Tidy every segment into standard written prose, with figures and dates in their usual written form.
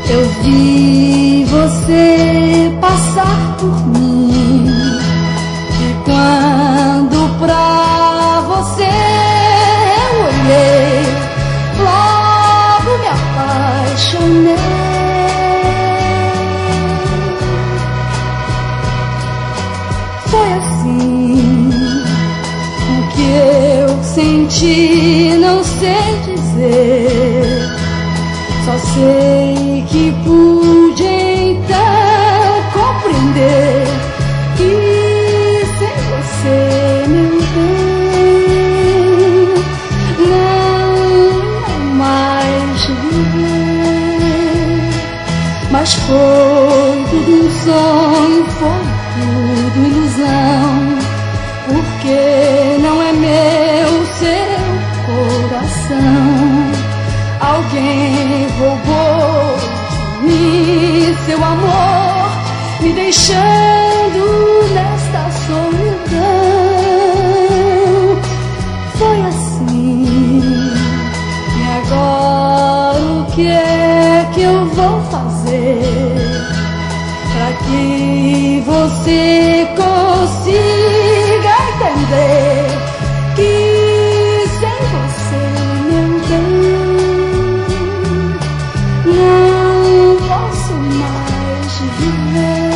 Eu vi você passar por mim, e quando pra você eu olhei, logo me apaixonei. Foi assim, o que eu senti não sei dizer, só sei que pude então compreender que sem você, meu bem, não mais viver. Mas foi tudo um sonho, foi tudo ilusão, porque não é meu seu coração. Alguém roubou de mim seu amor, me deixando nesta solidão. Foi assim, e agora o que é que eu vou fazer para que você consiga entender que sem você, meu bem, não posso mais viver.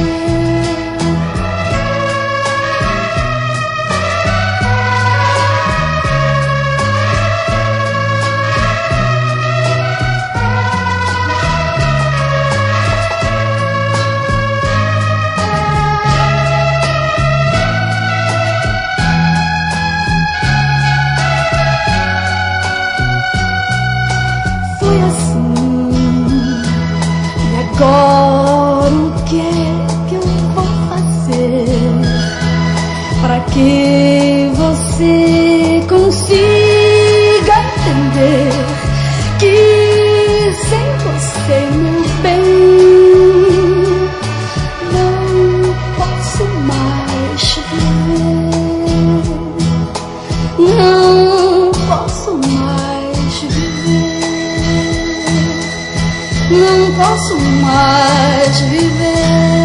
Foi assim, e agora o que é que eu vou fazer para que você consiga entender que sem você, meu bem, não posso mais viver. Não posso mais viver. Não posso mais viver.